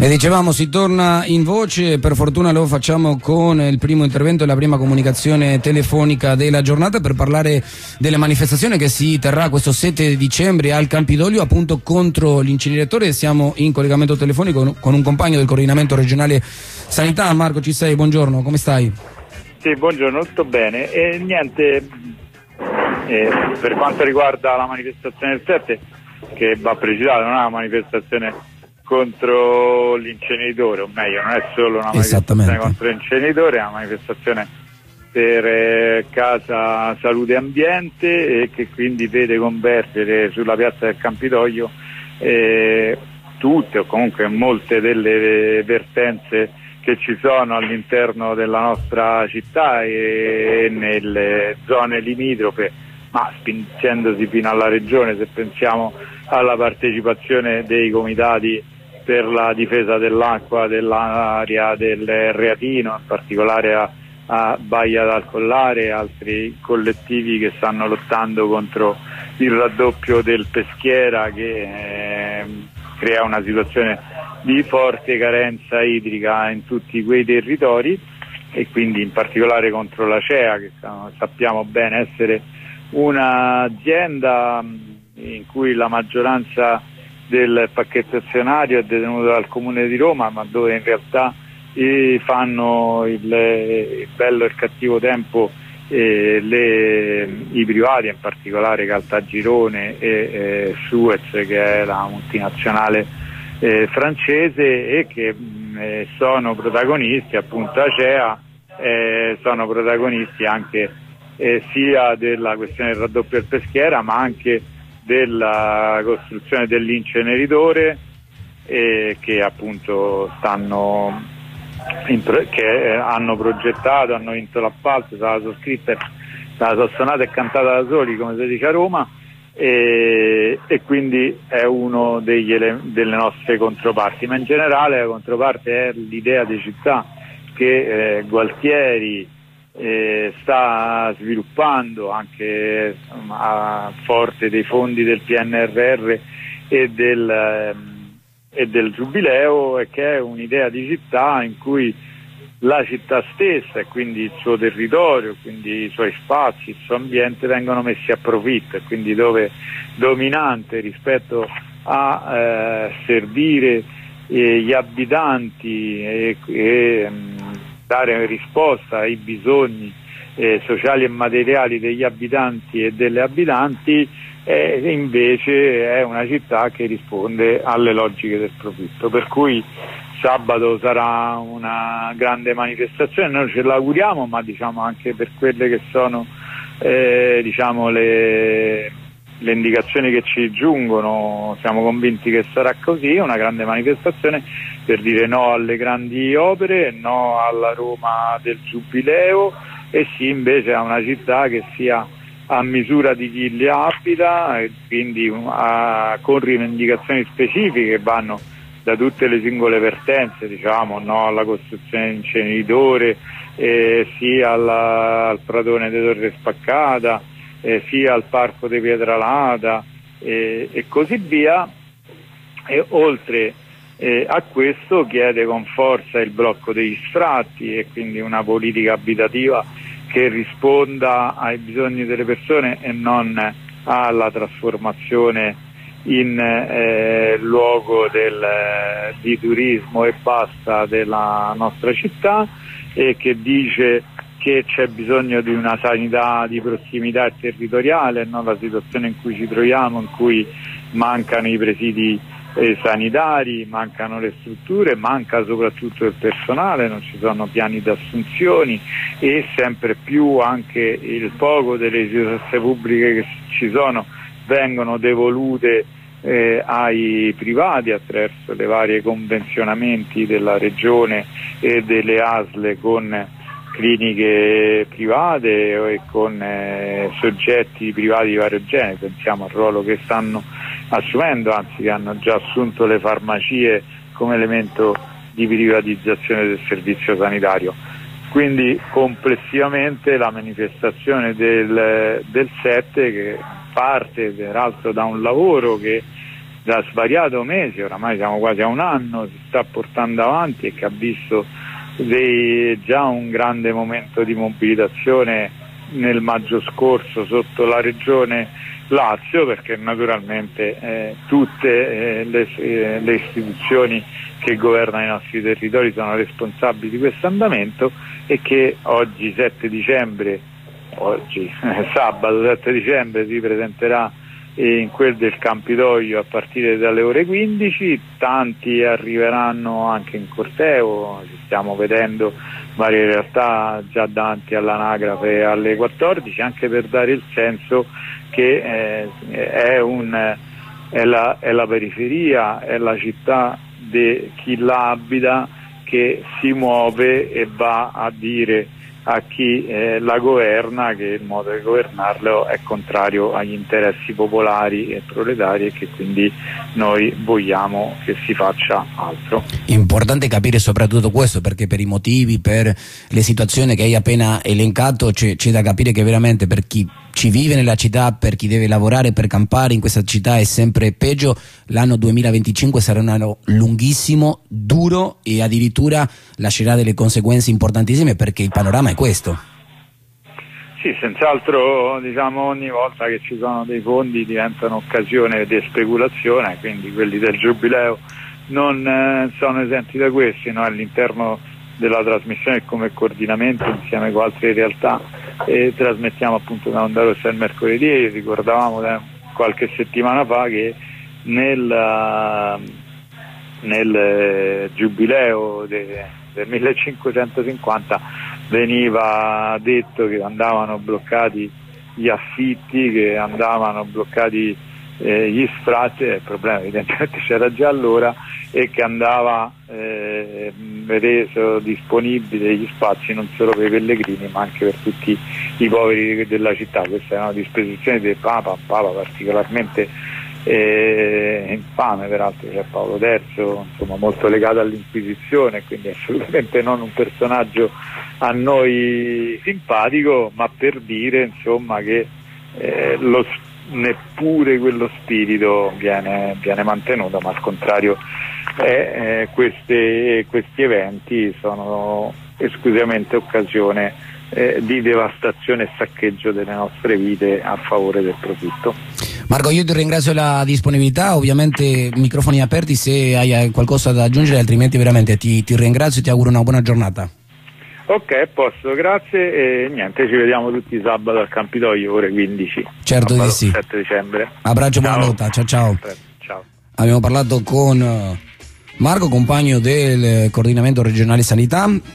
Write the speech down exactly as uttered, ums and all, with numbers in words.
E dicevamo, si torna in voce, per fortuna lo facciamo con il primo intervento e la prima comunicazione telefonica della giornata per parlare delle manifestazioni che si terrà questo sette dicembre al Campidoglio, appunto contro l'inceneritore. Siamo in collegamento telefonico con un compagno del coordinamento regionale sanità. Marco, ci sei? Buongiorno, come stai? Sì, buongiorno, tutto bene. E niente, eh, per quanto riguarda la manifestazione del sette, che va precisato, non è una manifestazione contro l'inceneritore, o meglio, non è solo una manifestazione contro l'inceneritore, è una manifestazione per eh, Casa Salute e Ambiente, e che quindi vede convergere sulla piazza del Campidoglio eh, tutte o comunque molte delle vertenze che ci sono all'interno della nostra città e nelle zone limitrofe, ma spingendosi fino alla regione, se pensiamo alla partecipazione dei comitati per la difesa dell'acqua dell'area del Reatino, in particolare a, a Baia dal Collare, e altri collettivi che stanno lottando contro il raddoppio del Peschiera, che eh, crea una situazione di forte carenza idrica in tutti quei territori, e quindi in particolare contro la C E A, che sappiamo bene essere un'azienda in cui la maggioranza del pacchetto azionario è detenuto dal Comune di Roma, ma dove in realtà eh, fanno il, il bello e il cattivo tempo eh, le, i privati, in particolare Caltagirone e eh, Suez, che è la multinazionale Eh, francese, e che mh, eh, sono protagonisti, appunto A C E A, eh, sono protagonisti anche eh, sia della questione del raddoppio del Peschiera, ma anche della costruzione dell'inceneritore, eh, che appunto stanno in pro- che eh, hanno progettato, hanno vinto l'appalto, è stata sottoscritta, è stata suonata e cantata da soli, come si dice a Roma. E, e quindi è uno degli ele- delle nostre controparti, ma in generale la controparte è l'idea di città che eh, Gualtieri eh, sta sviluppando anche a forte dei fondi del P N R R e del, ehm, e del Giubileo, e che è un'idea di città in cui la città stessa e quindi il suo territorio, quindi i suoi spazi, il suo ambiente vengono messi a profitto, e quindi dove dominante rispetto a eh, servire eh, gli abitanti e, e mh, dare risposta ai bisogni eh, sociali e materiali degli abitanti e delle abitanti, eh, invece è una città che risponde alle logiche del profitto, per cui sabato sarà una grande manifestazione, noi ce l'auguriamo, ma diciamo anche per quelle che sono eh, diciamo le, le indicazioni che ci giungono, siamo convinti che sarà così, una grande manifestazione per dire no alle grandi opere, no alla Roma del Giubileo, e sì invece a una città che sia a misura di chi li abita, e quindi a, con rivendicazioni specifiche che vanno da tutte le singole vertenze, diciamo no alla costruzione di inceneritore, eh, sia alla, al Pratone di Torre Spaccata, eh, sia al Parco di Pietralata eh, e così via, e oltre eh, a questo chiede con forza il blocco degli sfratti, e quindi una politica abitativa che risponda ai bisogni delle persone e non alla trasformazione in eh, luogo del, eh, di turismo e basta della nostra città, e che dice che c'è bisogno di una sanità di prossimità e territoriale, non la situazione in cui ci troviamo, in cui mancano i presidi eh, sanitari, mancano le strutture, manca soprattutto il personale, non ci sono piani di assunzioni, e sempre più anche il poco delle risorse pubbliche che ci sono vengono devolute eh, ai privati attraverso le varie convenzionamenti della regione e delle A S L con cliniche private e con eh, soggetti privati di vario genere. Pensiamo al ruolo che stanno assumendo, anzi che hanno già assunto le farmacie come elemento di privatizzazione del servizio sanitario. Quindi complessivamente la manifestazione del, del sette, che parte peraltro da un lavoro che da svariato mesi, oramai siamo quasi a un anno, si sta portando avanti e che ha visto dei, già un grande momento di mobilitazione nel maggio scorso sotto la regione Lazio, perché naturalmente eh, tutte eh, le, eh, le istituzioni che governano i nostri territori sono responsabili di questo andamento, e che oggi sette dicembre, oggi eh, sabato sette dicembre si presenterà in quel del Campidoglio a partire dalle ore quindici. Tanti arriveranno anche in corteo, ci stiamo vedendo varie realtà già davanti all'anagrafe alle quattordici, anche per dare il senso che eh, è, un, è, la, è la periferia, è la città di chi la abita che si muove e va a dire a chi eh, la governa che il modo di governarlo è contrario agli interessi popolari e proletari, e che quindi noi vogliamo che si faccia altro. Importante capire soprattutto questo, perché per i motivi, per le situazioni che hai appena elencato, c'è, c'è da capire che veramente per chi ci vive nella città, per chi deve lavorare per campare in questa città è sempre peggio. L'anno duemilaventicinque sarà un anno lunghissimo, duro, e addirittura lascerà delle conseguenze importantissime, perché il panorama è questo. Sì, senz'altro, diciamo, ogni volta che ci sono dei fondi diventano occasione di speculazione, quindi quelli del Giubileo non eh, sono esenti da questi. Noi all'interno della trasmissione come coordinamento insieme con altre realtà e trasmettiamo appunto da Onda Rossa il mercoledì, e ricordavamo da qualche settimana fa che nel, nel giubileo de, del millecinquecentocinquanta veniva detto che andavano bloccati gli affitti, che andavano bloccati eh, gli sfratti. Il problema evidentemente c'era già allora, e che andava eh, reso disponibile gli spazi non solo per i pellegrini ma anche per tutti i poveri della città. Questa è una disposizione del Papa, un Papa particolarmente eh, infame, peraltro c'è Paolo terzo, insomma molto legato all'Inquisizione, quindi assolutamente non un personaggio a noi simpatico, ma per dire insomma che eh, lo neppure quello spirito viene, viene mantenuto, ma al contrario eh, eh, queste, questi eventi sono esclusivamente occasione eh, di devastazione e saccheggio delle nostre vite a favore del profitto. Marco, io ti ringrazio la disponibilità, ovviamente microfoni aperti se hai qualcosa da aggiungere, altrimenti veramente ti, ti ringrazio e ti auguro una buona giornata. Ok, posto, grazie, e niente, ci vediamo tutti sabato al Campidoglio ore quindici. Certo sabato, di sì. sette dicembre. Abbraccio, buona lotta, ciao ciao. Ciao. Abbiamo parlato con Marco, compagno del coordinamento regionale sanità.